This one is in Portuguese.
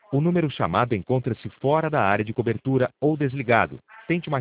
O número chamado encontra-se fora da área de cobertura ou desligado. Tente mais